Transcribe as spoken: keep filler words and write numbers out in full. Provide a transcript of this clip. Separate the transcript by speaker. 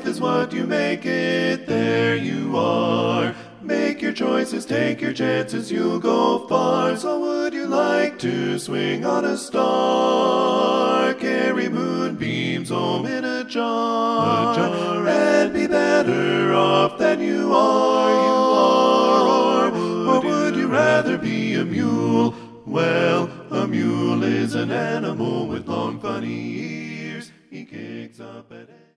Speaker 1: Life is what you make it, there you are. Make your choices, take your chances, you'll go far. So would you like to swing on a star? Carry moonbeams home in a jar, a jar, and be better off than you are, you are. Or, or would you rather be a mule? Well, a mule is an animal with long funny ears. He kicks up at